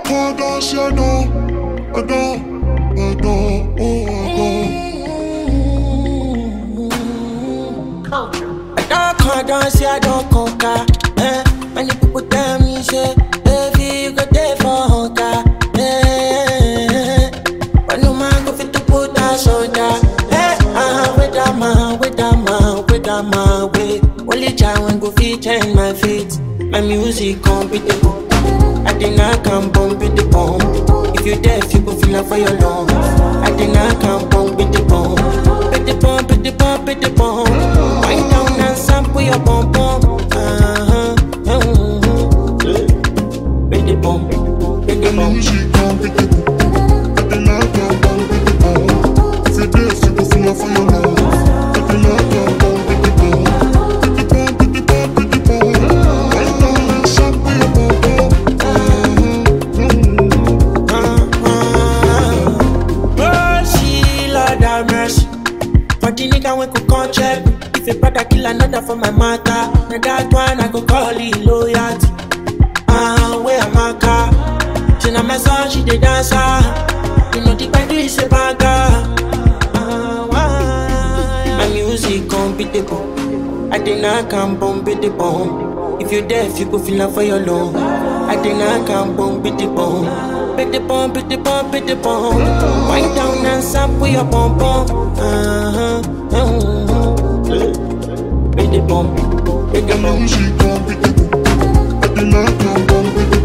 can't dance, I don't, I don't, I don't, Culture. I don't dance, I don't conquer. Many people tell me, say, baby, you got there for hunger. But no man go fit to put that shoulder. With that man, with that man, with that man, wait. Only child when go fit change my feet. My music compatible. I think I can bump with the bomb. If you deaf, you go feel like for your lungs. I think I can bump with the bomb. With the bomb, with the bomb, with the bomb. Wind down and sample your bomb bomb. With the bomb, with the bomb. music compatible. I think I can bump with the bomb. If you dance, you go feel like for your lungs. I think I can bump with the bomb. With the bomb, with the bomb, with the bomb. Wind down and sample your bomb bomb. Mercy, Lord have mercy. For the nigga we could come check. If a brother kill another for my matter, now that one I go call it loyalty. Where am I car? She not my son, she the dancer. You know the body is a bagger. My music compatible. I think I can bump with the bomb. If you deaf, you go feel like for your lungs. I think I can bump with the bomb. With the bomb, with the bomb, with the bomb. Wind down and sample your bomb bomb. With the bomb, with the bomb. Music compatible. I think I can bump with the